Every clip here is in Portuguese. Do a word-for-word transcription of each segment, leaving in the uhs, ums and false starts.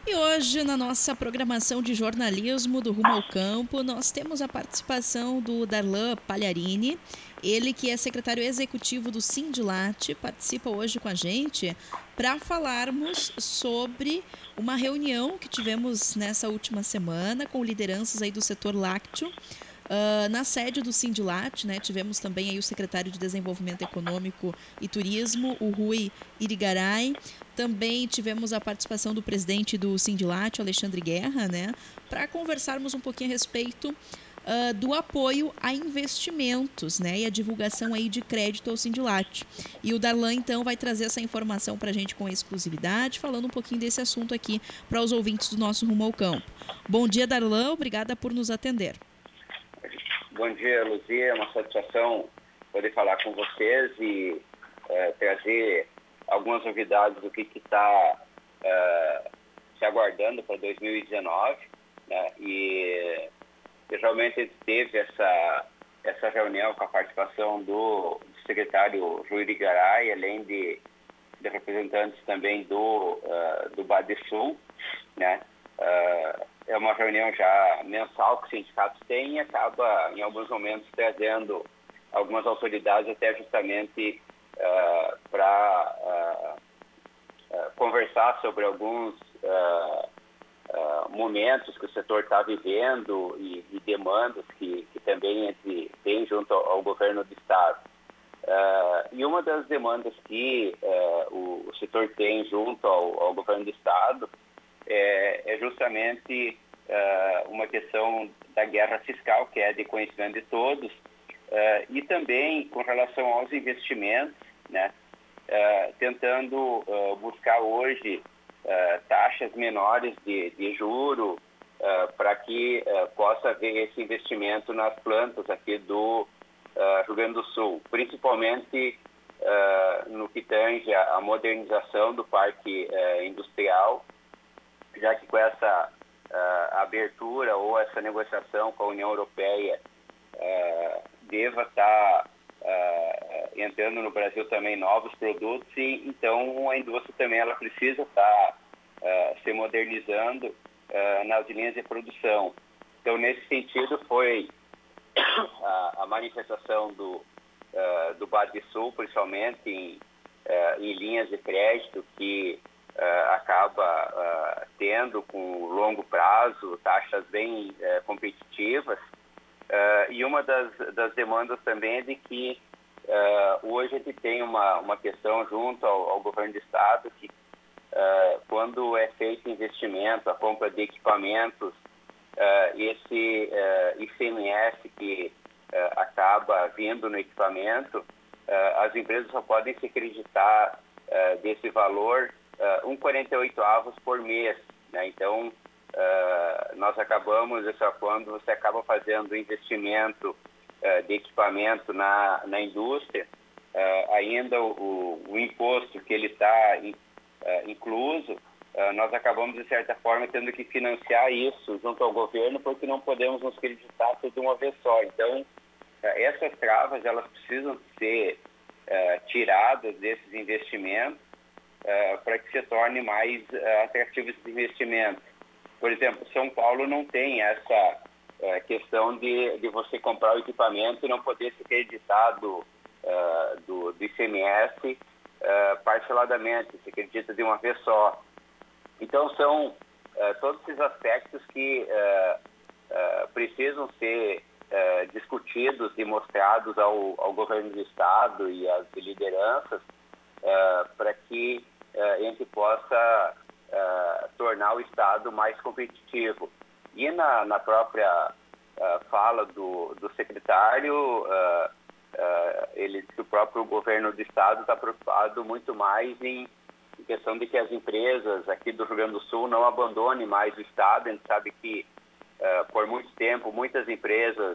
E hoje, na nossa programação de jornalismo do Rumo ao Campo, nós temos a participação do Darlan Pagliarini, ele que é secretário executivo do Sindilat, participa hoje com a gente para falarmos sobre uma reunião que tivemos nessa última semana com lideranças aí do setor lácteo. Uh, na sede do Sindilat, né, tivemos também aí o secretário de Desenvolvimento Econômico e Turismo, o Rui Irigaray. Também tivemos a participação do presidente do Sindilat, Alexandre Guerra, né, para conversarmos um pouquinho a respeito uh, do apoio a investimentos, né, e a divulgação aí de crédito ao Sindilat. E o Darlan, então, vai trazer essa informação para a gente com exclusividade, falando um pouquinho desse assunto aqui para os ouvintes do nosso Rumo ao Campo. Bom dia, Darlan, obrigada por nos atender. Bom dia, Luzia. É uma satisfação poder falar com vocês e é, trazer algumas novidades do que está é, se aguardando para dois mil e dezenove. Né? E realmente teve essa, essa reunião com a participação do, do secretário Rui Irigaray, além de, de representantes também do, uh, do Badesul, né? Uh, é uma reunião já mensal que os sindicatos têm e acaba, em alguns momentos, trazendo algumas autoridades até justamente uh, para uh, uh, conversar sobre alguns uh, uh, momentos que o setor está vivendo e, e demandas que, que também entre, tem junto ao, ao governo do Estado. Uh, e uma das demandas que uh, o, o setor tem junto ao, ao governo do Estado É, é justamente uh, uma questão da guerra fiscal, que é de conhecimento de todos, uh, e também com relação aos investimentos, né, uh, tentando uh, buscar hoje uh, taxas menores de, de juro uh, para que uh, possa haver esse investimento nas plantas aqui do uh, Rio Grande do Sul, principalmente uh, no que tange a modernização do parque uh, industrial, já que com essa uh, abertura ou essa negociação com a União Europeia uh, deva estar tá, uh, entrando no Brasil também novos produtos, e então a indústria também ela precisa estar tá, uh, se modernizando uh, nas linhas de produção. Então, nesse sentido, foi a, a manifestação do, uh, do Badesul, principalmente em, uh, em linhas de crédito, que Uh, acaba uh, tendo com longo prazo taxas bem uh, competitivas, uh, e uma das, das demandas também é de que uh, hoje a gente tem uma, uma questão junto ao, ao governo do Estado que uh, quando é feito investimento, a compra de equipamentos, uh, esse uh, I C M S que uh, acaba vindo no equipamento, uh, as empresas só podem se acreditar uh, desse valor Uh, um vírgula quarenta e oito avos por mês, né? Então, uh, nós acabamos, só quando você acaba fazendo investimento uh, de equipamento na, na indústria, uh, ainda o, o imposto que ele está in, uh, incluso, uh, nós acabamos, de certa forma, tendo que financiar isso junto ao governo, porque não podemos nos creditar tudo de uma vez só. Então, uh, essas travas, elas precisam ser uh, tiradas desses investimentos, Uh, para que se torne mais uh, atrativo esse investimento. Por exemplo, São Paulo não tem essa uh, questão de, de você comprar o equipamento e não poder ser creditado uh, do, do I C M S uh, parceladamente, se acredita de uma vez só. Então, são uh, todos esses aspectos que uh, uh, precisam ser uh, discutidos e mostrados ao, ao governo do Estado e às lideranças, Uh, para que uh, a gente possa uh, tornar o Estado mais competitivo. E na, na própria uh, fala do, do secretário, uh, uh, ele disse que o próprio governo do Estado está preocupado muito mais em, em questão de que as empresas aqui do Rio Grande do Sul não abandonem mais o Estado. A gente sabe que uh, por muito tempo muitas empresas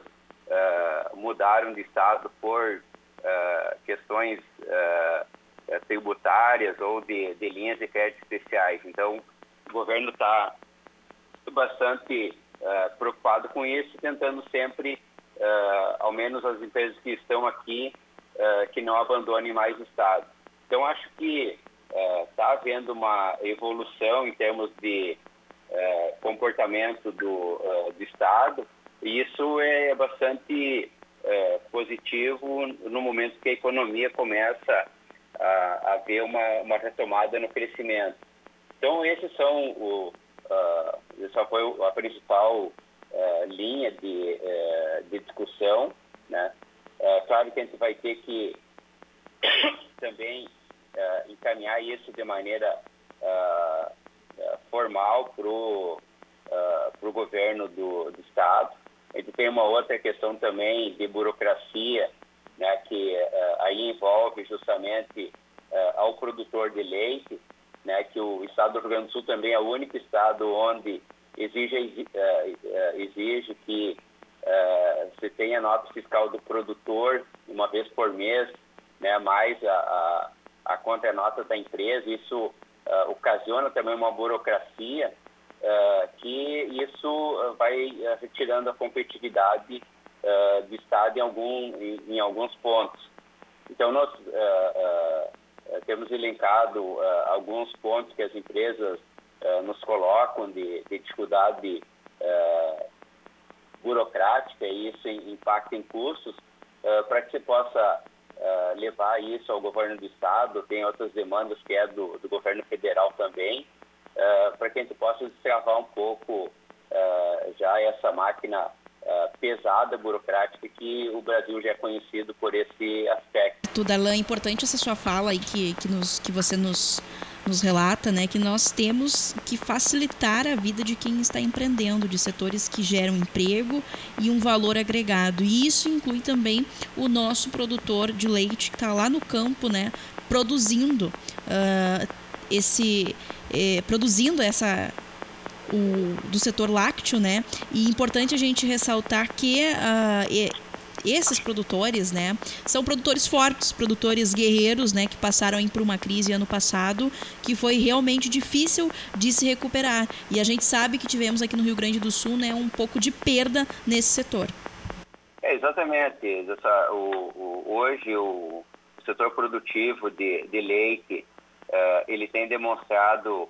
uh, mudaram de Estado por uh, questões uh, tributárias ou de, de linhas de crédito especiais. Então, o governo está bastante uh, preocupado com isso, tentando sempre, uh, ao menos as empresas que estão aqui, uh, que não abandonem mais o Estado. Então, acho que está uh, havendo uma evolução em termos de uh, comportamento do, uh, do Estado, e isso é bastante uh, positivo no momento que a economia começa a, a ver uma, uma retomada no crescimento. Então, esses são o, uh, essa foi a principal uh, linha de, uh, de discussão, né? Uh, claro que a gente vai ter que também uh, encaminhar isso de maneira uh, uh, formal para o uh, governo do, do Estado. A gente tem uma outra questão também de burocracia, né, que uh, aí envolve justamente uh, ao produtor de leite, né, que o Estado do Rio Grande do Sul também é o único estado onde exige, uh, uh, exige que uh, se tenha nota fiscal do produtor uma vez por mês, né, mais a, a, a contranota da empresa. Isso uh, ocasiona também uma burocracia uh, que isso vai uh, retirando a competitividade uh, do Estado em, algum, em, em alguns pontos. Então, nós uh, uh, temos elencado uh, alguns pontos que as empresas uh, nos colocam de, de dificuldade uh, burocrática, e isso impacta em custos, uh, para que se possa uh, levar isso ao governo do Estado. Tem outras demandas que é do, do governo federal também, uh, para que a gente possa destravar um pouco uh, já essa máquina uh, pesada, burocrática, que o Brasil já é conhecido por esse aspecto. Darlan, é importante essa sua fala aí que, que, nos, que você nos, nos relata, né, que nós temos que facilitar a vida de quem está empreendendo, de setores que geram emprego e um valor agregado. E isso inclui também o nosso produtor de leite que está lá no campo, né, produzindo uh, esse, eh, produzindo essa o, do setor lácteo, né? E é importante a gente ressaltar que uh, e, esses produtores, né, são produtores fortes, produtores guerreiros, né, que passaram aí por uma crise ano passado que foi realmente difícil de se recuperar. E a gente sabe que tivemos aqui no Rio Grande do Sul, né, um pouco de perda nesse setor. É, exatamente. Essa, o, o, hoje o setor produtivo de, de leite, uh, ele tem demonstrado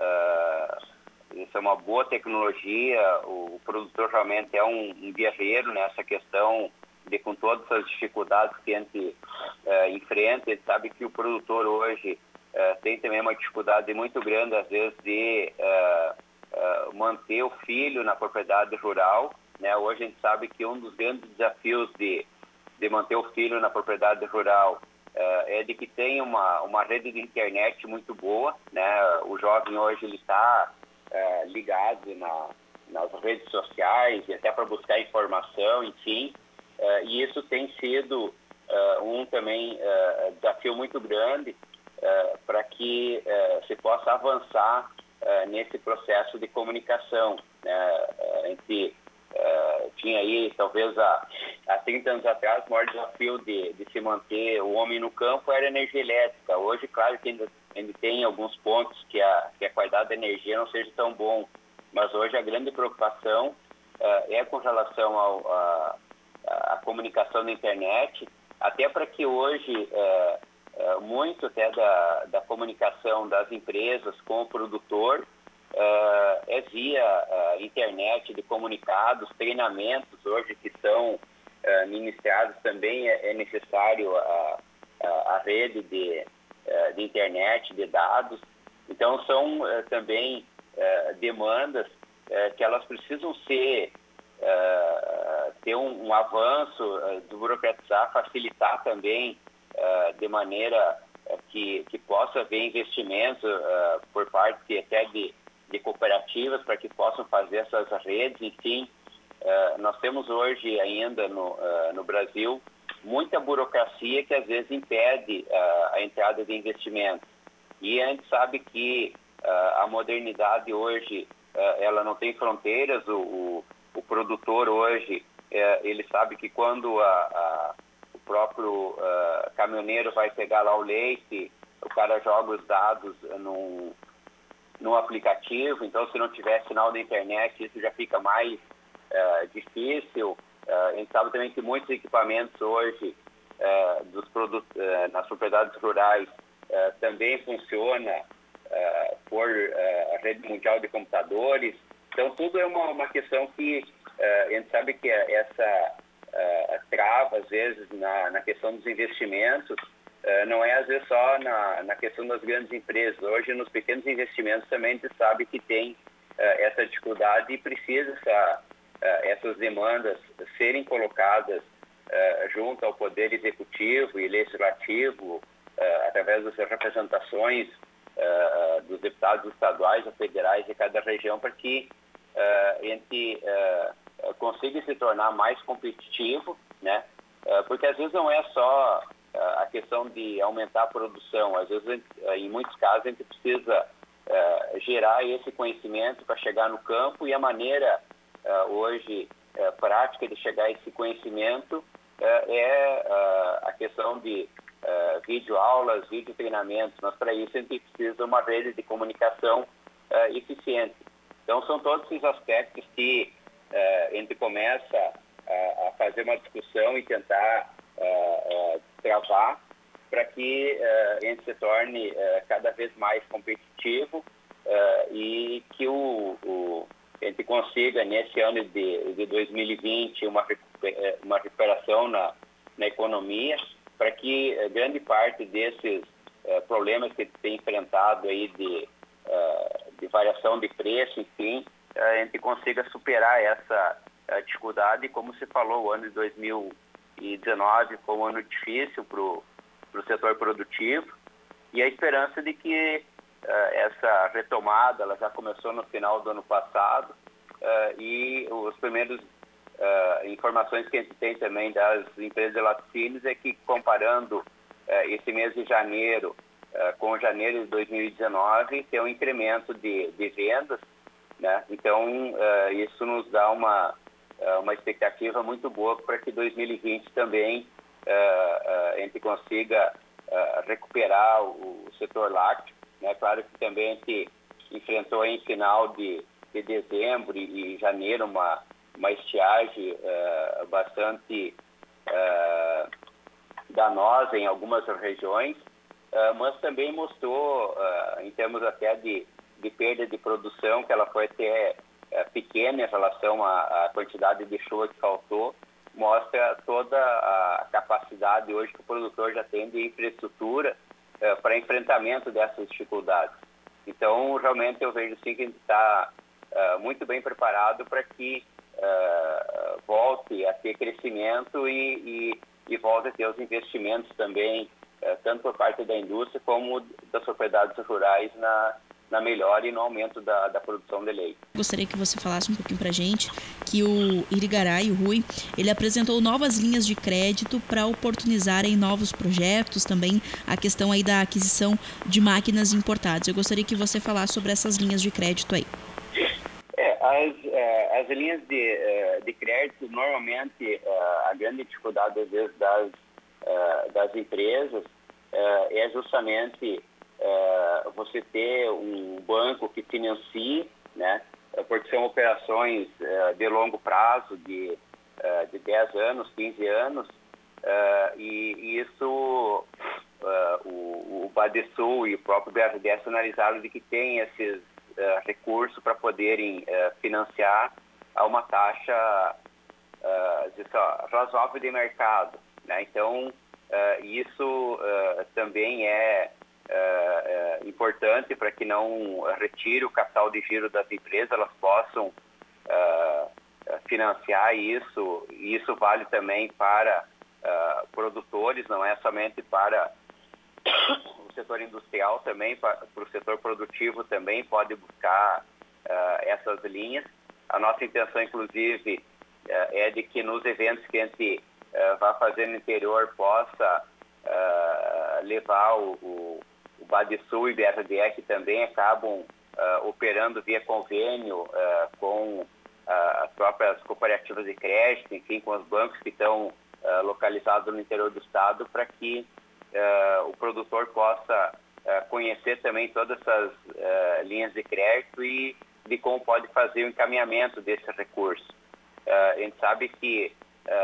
uh, isso é uma boa tecnologia. O, o produtor realmente é um, um guerreiro nessa questão de, com todas as dificuldades que a gente uh, enfrenta. Ele sabe que o produtor hoje uh, tem também uma dificuldade muito grande, às vezes, de uh, uh, manter o filho na propriedade rural, né? Hoje a gente sabe que um dos grandes desafios de, de manter o filho na propriedade rural uh, é de que tem uma, uma rede de internet muito boa, né? O jovem hoje ele está uh, ligado na, nas redes sociais e até para buscar informação, enfim. Uh, e isso tem sido uh, um também uh, desafio muito grande uh, para que uh, se possa avançar uh, nesse processo de comunicação, né? Uh, entre, uh, tinha aí, talvez há, há trinta anos atrás, o maior desafio de, de se manter o homem no campo era a energia elétrica. Hoje, claro que ainda, ainda tem alguns pontos que a, que a qualidade da energia não seja tão bom, mas hoje a grande preocupação uh, é com relação ao... A, a comunicação na internet, até para que hoje é, é, muito até da, da comunicação das empresas com o produtor é, é via é, internet, de comunicados, treinamentos hoje que são é, ministrados também é, é necessário a, a, a rede de, é, de internet, de dados. Então são é, também é, demandas é, que elas precisam ser Uh, ter um, um avanço, uh, de burocratizar, facilitar também uh, de maneira uh, que, que possa haver investimentos uh, por parte até de, de cooperativas para que possam fazer essas redes. Enfim, uh, nós temos hoje ainda no, uh, no Brasil muita burocracia que às vezes impede uh, a entrada de investimentos. E a gente sabe que uh, a modernidade hoje uh, ela não tem fronteiras. o, o O produtor hoje, é, ele sabe que quando a, a, o próprio uh, caminhoneiro vai pegar lá o leite, o cara joga os dados num, num aplicativo. Então, se não tiver sinal da internet, isso já fica mais uh, difícil. Uh, a gente sabe também que muitos equipamentos hoje uh, dos produtos, uh, nas propriedades rurais uh, também funciona uh, por uh, a rede mundial de computadores. Então, tudo é uma, uma questão que uh, a gente sabe que essa uh, trava, às vezes, na, na questão dos investimentos, uh, não é, às vezes, só na, na questão das grandes empresas. Hoje, nos pequenos investimentos, também a gente sabe que tem uh, essa dificuldade e precisa essa, uh, essas demandas serem colocadas uh, junto ao Poder Executivo e Legislativo, uh, através das representações uh, dos deputados estaduais ou federais de cada região, para que Uh, a gente uh, consiga se tornar mais competitivo, né? Uh, porque às vezes não é só uh, a questão de aumentar a produção, às vezes, uh, em muitos casos, a gente precisa uh, gerar esse conhecimento para chegar no campo, e a maneira uh, hoje uh, prática de chegar a esse conhecimento uh, é uh, a questão de uh, videoaulas, videotreinamentos, mas para isso a gente precisa de uma rede de comunicação uh, eficiente. Então, são todos esses aspectos que uh, a gente começa uh, a fazer uma discussão e tentar uh, uh, travar para que uh, a gente se torne uh, cada vez mais competitivo uh, e que o, o, a gente consiga, nesse ano de, de dois mil e vinte, uma, uma recuperação na, na economia, para que uh, grande parte desses uh, problemas que a gente tem enfrentado aí de Uh, de variação de preço, enfim, uh, a gente consiga superar essa uh, dificuldade. Como se falou, o ano de dois mil e dezenove foi um ano difícil para o setor produtivo, e a esperança de que uh, essa retomada ela já começou no final do ano passado, uh, e os primeiros uh, informações que a gente tem também das empresas de laticínios é que, comparando uh, esse mês de janeiro Uh, com janeiro de dois mil e dezenove, tem um incremento de, de vendas, né? Então, uh, isso nos dá uma, uh, uma expectativa muito boa para que dois mil e vinte também uh, uh, a gente consiga uh, recuperar o, o setor lácteo, né? Claro que também a gente enfrentou em final de, de dezembro e, e janeiro uma, uma estiagem uh, bastante uh, danosa em algumas regiões, Uh, mas também mostrou, uh, em termos até de, de perda de produção, que ela foi até uh, pequena em relação à, à quantidade de chuva que faltou, mostra toda a capacidade hoje que o produtor já tem de infraestrutura uh, para enfrentamento dessas dificuldades. Então, realmente, eu vejo sim que a gente está uh, muito bem preparado para que uh, volte a ter crescimento e, e, e volte a ter os investimentos também, tanto por parte da indústria como das propriedades rurais na, na melhora e no aumento da, da produção de leite. Gostaria que você falasse um pouquinho para a gente que o Irigaray, o Rui, ele apresentou novas linhas de crédito para oportunizarem novos projetos, também a questão aí da aquisição de máquinas importadas. Eu gostaria que você falasse sobre essas linhas de crédito aí. É, as, as linhas de, de crédito, normalmente, a grande dificuldade, às vezes, das Uh, das empresas uh, é justamente uh, você ter um banco que financie, né, porque são operações uh, de longo prazo, de, uh, de dez anos, quinze anos, uh, e, e isso uh, o, o Badesul e o próprio B R D S analisaram de que tem esses uh, recursos para poderem uh, financiar a uma taxa uh, razoável de mercado. Né? Então, uh, isso uh, também é uh, uh, importante para que não retire o capital de giro das empresas, elas possam uh, financiar isso. E isso vale também para uh, produtores, não é somente para o setor industrial, também para, para o setor produtivo também pode buscar uh, essas linhas. A nossa intenção, inclusive, uh, é de que nos eventos que a gente Uh, vai fazer no interior possa uh, levar o, o, o Badesul e o B R D E, que também acabam uh, operando via convênio uh, com uh, as próprias cooperativas de crédito, enfim, com os bancos que estão uh, localizados no interior do estado, para que uh, o produtor possa uh, conhecer também todas essas uh, linhas de crédito e de como pode fazer o encaminhamento desse recurso. Uh, a gente sabe que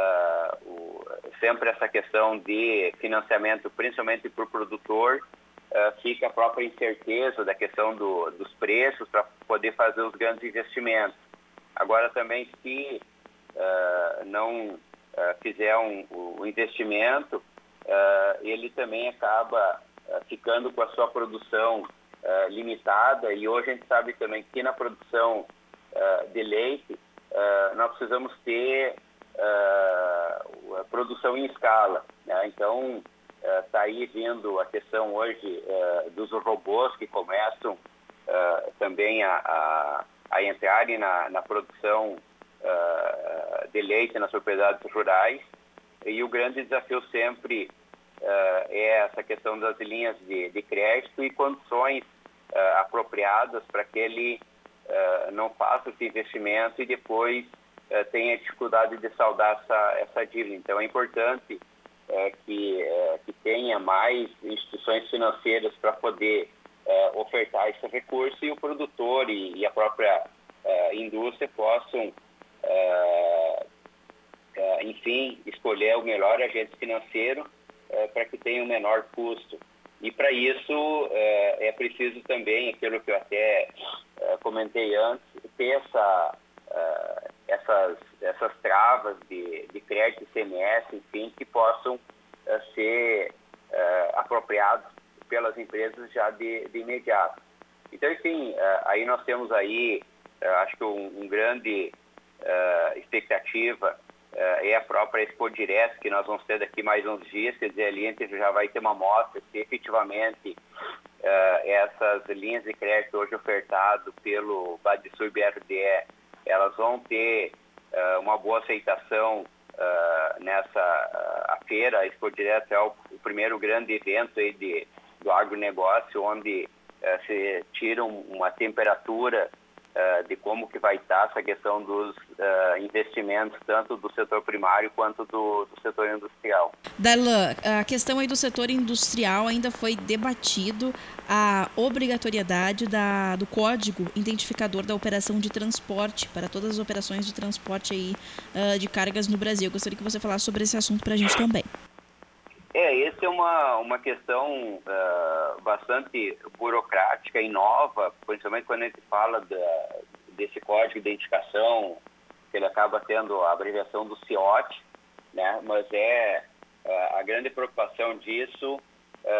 Uh, o, sempre essa questão de financiamento, principalmente para o produtor, uh, uh, fica a própria incerteza da questão do, dos preços para poder fazer os grandes investimentos. Agora também, se uh, não uh, fizer um, um investimento, uh, ele também acaba uh, ficando com a sua produção uh, limitada, e hoje a gente sabe também que na produção uh, de leite uh, nós precisamos ter uh, a produção em escala, né? Então está uh, aí vindo a questão hoje uh, dos robôs que começam uh, também a, a a entrarem na, na produção uh, de leite nas propriedades rurais, e o grande desafio sempre uh, é essa questão das linhas de, de crédito e condições uh, apropriadas para que ele uh, não faça esse investimento e depois uh, tenha dificuldade de saldar essa, essa dívida. Então é importante uh, que, uh, que tenha mais instituições financeiras para poder Uh, ofertar esse recurso, e o produtor e, e a própria uh, indústria possam, uh, uh, enfim, escolher o melhor agente financeiro uh, para que tenha o menor custo. E para isso uh, é preciso também, aquilo que eu até uh, comentei antes, ter essa, uh, essas, essas travas de, de crédito I C M S, enfim, que possam uh, ser uh, apropriados pelas empresas já de, de imediato. Então, enfim, uh, aí nós temos aí, uh, acho que um, um grande uh, expectativa uh, é a própria Expo Direct, que nós vamos ter daqui mais uns dias, quer dizer, ali a gente já vai ter uma mostra se efetivamente uh, essas linhas de crédito hoje ofertadas pelo Badesul B R D E, elas vão ter uh, uma boa aceitação uh, nessa uh, a feira. A Expo Direct é o, o primeiro grande evento aí de do agronegócio, onde uh, se tira um, uma temperatura uh, de como que vai estar essa questão dos uh, investimentos, tanto do setor primário quanto do, do setor industrial. Darlan, a questão aí do setor industrial ainda foi debatido a obrigatoriedade da, do código identificador da operação de transporte para todas as operações de transporte aí, uh, de cargas no Brasil. Eu gostaria que você falasse sobre esse assunto para a gente também. É, essa é uma, uma questão uh, bastante burocrática e nova, principalmente quando a gente fala da, desse código de identificação, que ele acaba tendo a abreviação do C I O T, né? Mas é, uh, a grande preocupação disso uh,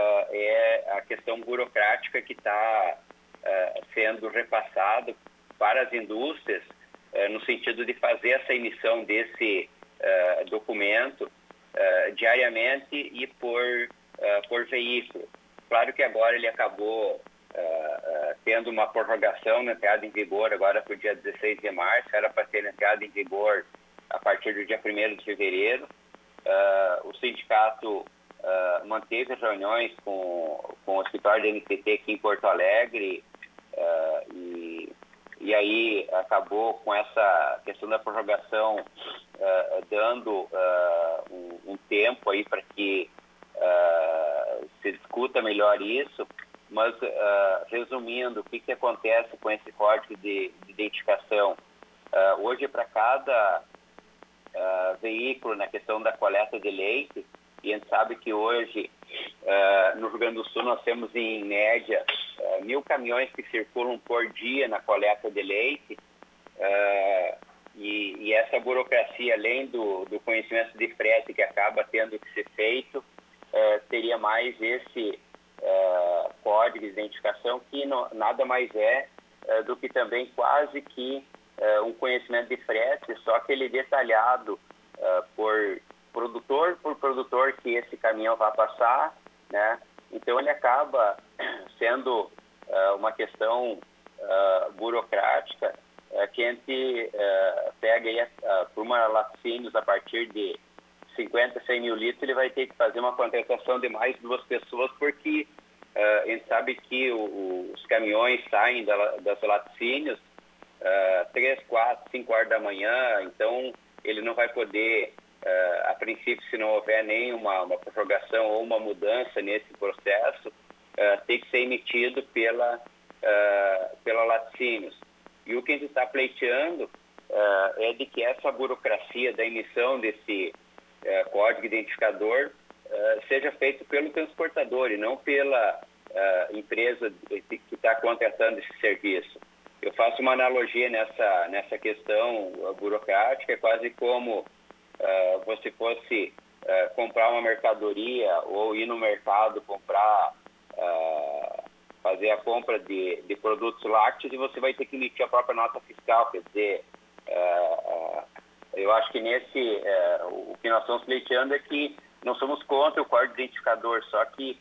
é a questão burocrática que está uh, sendo repassada para as indústrias, uh, no sentido de fazer essa emissão desse uh, documento Uh, diariamente e por, uh, por veículo. Claro que agora ele acabou uh, uh, tendo uma prorrogação na entrada em vigor agora para o dia dezesseis de março, era para ter entrada em vigor a partir do dia primeiro de fevereiro. Uh, o sindicato uh, manteve reuniões com, com o escritório da N T T aqui em Porto Alegre uh, e E aí acabou com essa questão da prorrogação uh, dando uh, um, um tempo aí para que uh, se discuta melhor isso, mas uh, resumindo, o que, que acontece com esse código de, de identificação? Uh, hoje, para cada uh, veículo na questão da coleta de leite, e a gente sabe que hoje uh, no Rio Grande do Sul nós temos em média uh, mil caminhões que circulam por dia na coleta de leite, uh, e, e essa burocracia, além do, do conhecimento de frete que acaba tendo que ser feito, uh, teria mais esse uh, código de identificação que não, nada mais é uh, do que também quase que uh, um conhecimento de frete, só que ele detalhado uh, por produtor por produtor que esse caminhão vai passar, né? Então ele acaba sendo uh, uma questão uh, burocrática uh, que a gente uh, pega aí, uh, por uma laticínios a partir de cinquenta, cem mil litros, ele vai ter que fazer uma contratação de mais duas pessoas, porque uh, a gente sabe que o, o, os caminhões saem da, das laticínios uh, três, quatro, cinco horas da manhã, então ele não vai poder Uh, a princípio, se não houver nenhuma uma prorrogação ou uma mudança nesse processo, uh, tem que ser emitido pela, uh, pela laticínios. E o que a gente está pleiteando uh, é de que essa burocracia da emissão desse uh, código identificador uh, seja feito pelo transportador e não pela, uh, empresa que está contratando esse serviço. Eu faço uma analogia nessa, nessa questão uh, burocrática, é quase como uh, você fosse uh, comprar uma mercadoria ou ir no mercado comprar, uh, fazer a compra de, de produtos lácteos e você vai ter que emitir a própria nota fiscal, quer dizer, uh, uh, eu acho que nesse, uh, o que nós estamos pleiteando é que não somos contra o código identificador, só que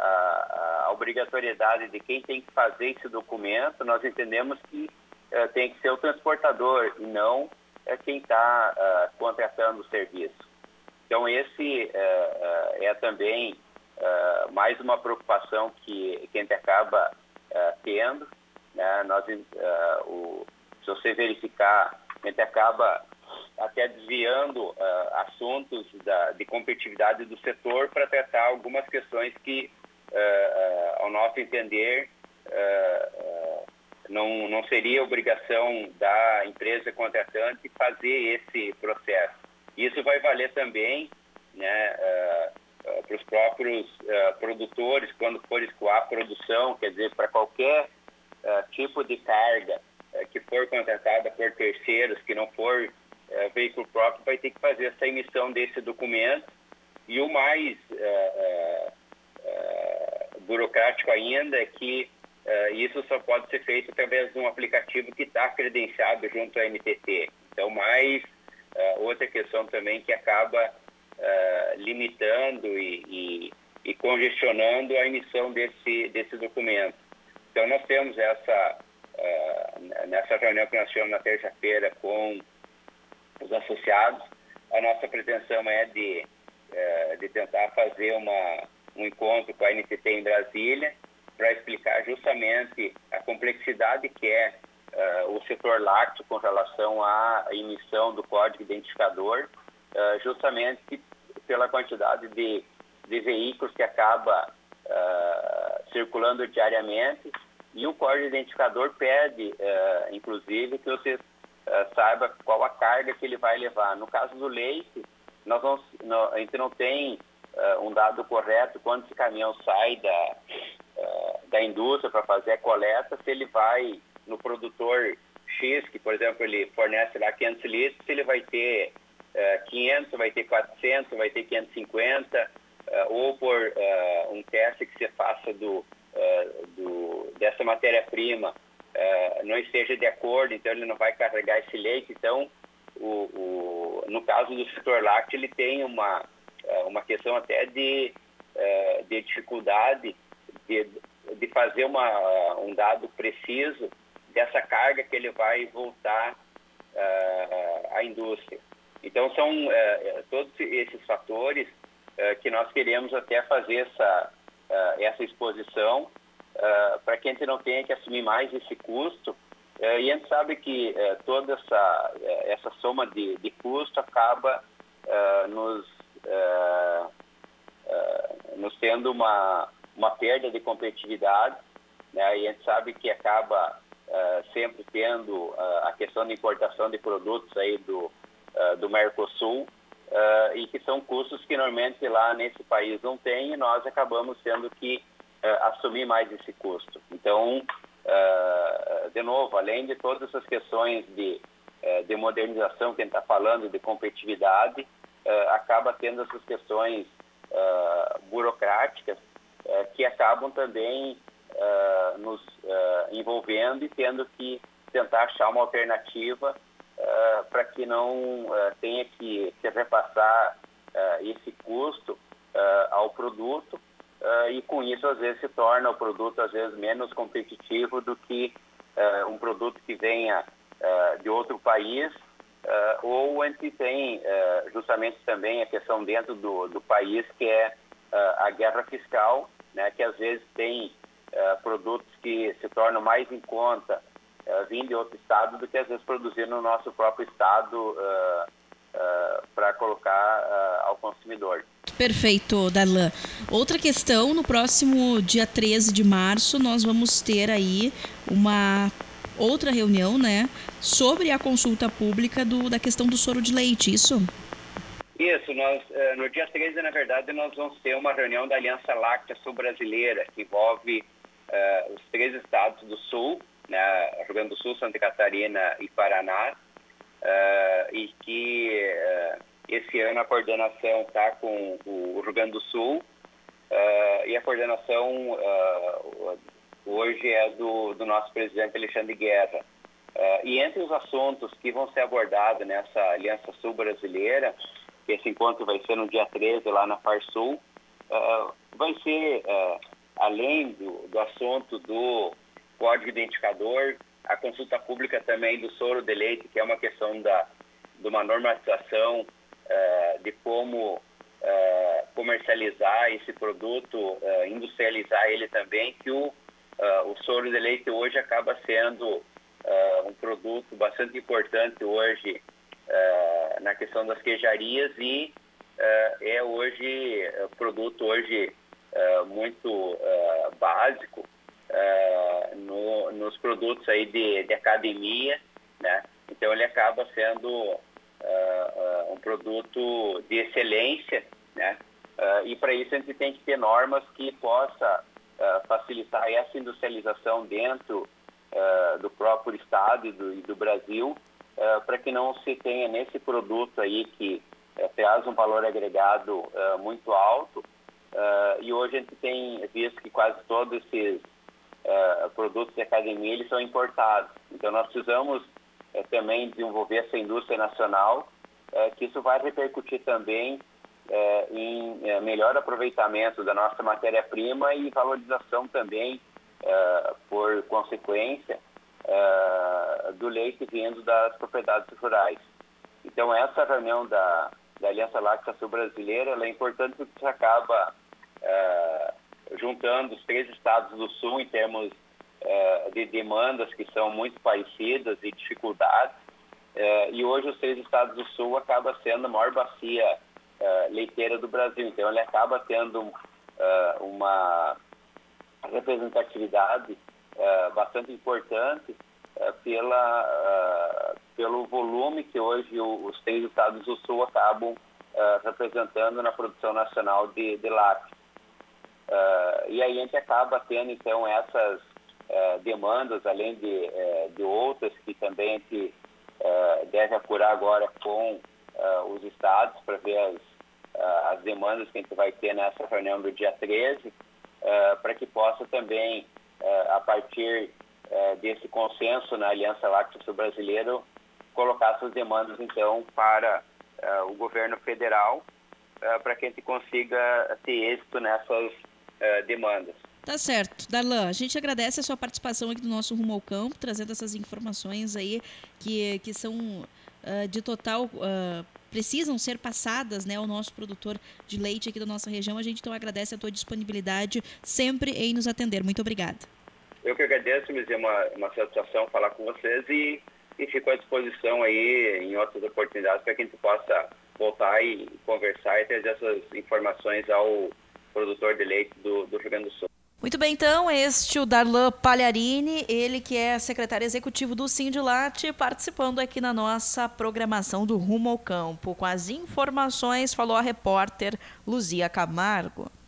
a, a obrigatoriedade de quem tem que fazer esse documento, nós entendemos que uh, tem que ser o transportador e não uh, quem está uh, contratando o serviço. Então, esse uh, uh, é também uh, mais uma preocupação que, que a gente acaba uh, tendo. Né? Nós, uh, o, se você verificar, a gente acaba até desviando uh, assuntos da, de competitividade do setor para tratar algumas questões que, uh, uh, ao nosso entender, uh, uh, não, não seria obrigação da empresa contratante fazer esse processo. Isso vai valer também, né, uh, uh, para os próprios uh, produtores, quando for escoar a produção, quer dizer, para qualquer uh, tipo de carga uh, que for contratada por terceiros, que não for Uh, veículo próprio, vai ter que fazer essa emissão desse documento. E o mais uh, uh, uh, burocrático ainda é que uh, isso só pode ser feito através de um aplicativo que está credenciado junto à N T T. Então, mais uh, outra questão também que acaba uh, limitando e, e, e congestionando a emissão desse, desse documento. Então, nós temos essa, uh, nessa reunião que nós tivemos na terça-feira com os associados, a nossa pretensão é de, de tentar fazer uma, um encontro com a N T T em Brasília para explicar justamente a complexidade que é uh, o setor lácteo com relação à emissão do código identificador, uh, justamente pela quantidade de, de veículos que acaba uh, circulando diariamente, e o código identificador pede, uh, inclusive, que você Uh, saiba qual a carga que ele vai levar. No caso do leite, nós não, não, a gente não tem uh, um dado correto quando esse caminhão sai da, uh, da indústria para fazer a coleta, se ele vai no produtor X, que, por exemplo, ele fornece lá quinhentos litros, se ele vai ter uh, quinhentos, vai ter quatrocentos, vai ter quinhentos e cinquenta, uh, ou por uh, um teste que você faça do, uh, do, dessa matéria-prima, Uh, não esteja de acordo, então ele não vai carregar esse leite. Então, o, o, no caso do setor lácteo, ele tem uma, uh, uma questão até de, uh, de dificuldade de, de fazer uma, uh, um dado preciso dessa carga que ele vai voltar uh, à indústria. Então, são uh, todos esses fatores uh, que nós queremos até fazer essa, uh, essa exposição, Uh, para que a gente não tenha que assumir mais esse custo, uh, e a gente sabe que uh, toda essa, uh, essa soma de, de custo acaba uh, nos, uh, uh, nos tendo uma, uma perda de competitividade, né? E a gente sabe que acaba uh, sempre tendo uh, a questão da importação de produtos aí do, uh, do Mercosul, uh, e que são custos que normalmente lá nesse país não tem, e nós acabamos tendo que Uh, assumir mais esse custo. Então, uh, de novo, além de todas essas questões de, uh, de modernização que a gente está falando, de competitividade, uh, acaba tendo essas questões uh, burocráticas uh, que acabam também uh, nos uh, envolvendo e tendo que tentar achar uma alternativa uh, para que não uh, tenha que se repassar uh, esse custo uh, ao produto. Uh, e com isso, às vezes, se torna o produto, às vezes, menos competitivo do que uh, um produto que venha uh, de outro país, uh, ou a gente tem uh, justamente também a questão dentro do, do país, que é uh, a guerra fiscal, né, que às vezes tem uh, produtos que se tornam mais em conta uh, vindo de outro estado do que, às vezes, produzir no nosso próprio estado uh, uh, para colocar uh, ao consumidor. Perfeito, Darlan. Outra questão, no próximo dia treze de março, nós vamos ter aí uma outra reunião, né, sobre a consulta pública do, da questão do soro de leite, isso? Isso, nós, no dia treze, na verdade, nós vamos ter uma reunião da Aliança Láctea Sul-Brasileira, que envolve uh, os três estados do Sul, né, Rio Grande do Sul, Santa Catarina e Paraná, uh, e que uh, esse ano a coordenação está com o Rio Grande do Sul, uh, e a coordenação uh, hoje é do, do nosso presidente Alexandre Guerra. Uh, e entre os assuntos que vão ser abordados nessa Aliança Sul-Brasileira, que esse encontro vai ser no dia treze, lá na Farsul, uh, vai ser, uh, além do, do assunto do código identificador, a consulta pública também do soro de leite, que é uma questão da, de uma normatização uh, de como uh, comercializar esse produto, uh, industrializar ele também, que o, uh, o soro de leite hoje acaba sendo uh, um produto bastante importante hoje uh, na questão das queijarias e uh, é hoje uh, produto hoje uh, muito uh, básico Uh, no, nos produtos aí de, de academia, né? Então ele acaba sendo uh, uh, um produto de excelência, né? Uh, e para isso a gente tem que ter normas que possa uh, facilitar essa industrialização dentro uh, do próprio estado e do, e do Brasil, uh, para que não se tenha nesse produto aí que uh, traz um valor agregado uh, muito alto. Uh, e hoje a gente tem visto que quase todos esses Uh, produtos de academia, eles são importados. Então, nós precisamos uh, também desenvolver essa indústria nacional, uh, que isso vai repercutir também uh, em uh, melhor aproveitamento da nossa matéria-prima e valorização também, uh, por consequência, uh, do leite vindo das propriedades rurais. Então, essa reunião da, da Aliança Láctea Sul-Brasileira, ela é importante porque isso acaba Uh, juntando os três estados do Sul em termos uh, de demandas que são muito parecidas e dificuldades. Uh, e hoje os três estados do Sul acaba sendo a maior bacia uh, leiteira do Brasil. Então ele acaba tendo uh, uma representatividade uh, bastante importante uh, pela, uh, pelo volume que hoje o, os três estados do Sul acabam uh, representando na produção nacional de, de lácteos. Uh, e aí a gente acaba tendo, então, essas uh, demandas, além de, uh, de outras que também a gente uh, deve apurar agora com uh, os estados para ver as, uh, as demandas que a gente vai ter nessa reunião do dia treze, uh, para que possa também, uh, a partir uh, desse consenso na Aliança Láctea Sul-Brasileira, colocar essas demandas, então, para uh, o governo federal, uh, para que a gente consiga ter êxito nessas Uh, demandas. Tá certo. Darlan, a gente agradece a sua participação aqui no nosso Rumo ao Campo, trazendo essas informações aí que, que são uh, de total... Uh, precisam ser passadas, né, ao nosso produtor de leite aqui da nossa região. A gente então agradece a tua disponibilidade sempre em nos atender. Muito obrigada. Eu que agradeço, me é uma, uma satisfação falar com vocês e, e fico à disposição aí em outras oportunidades para que a gente possa voltar e conversar e trazer essas informações ao produtor de leite do, do Rio Grande do Sul. Muito bem, então, este é o Darlan Palharini, ele que é secretário executivo do Sindilate, participando aqui na nossa programação do Rumo ao Campo. Com as informações, falou a repórter Luzia Camargo.